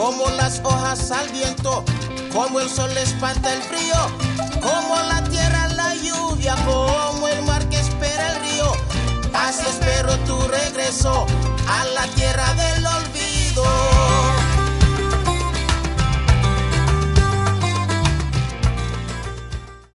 como las hojas al viento, como el sol espanta el frío, como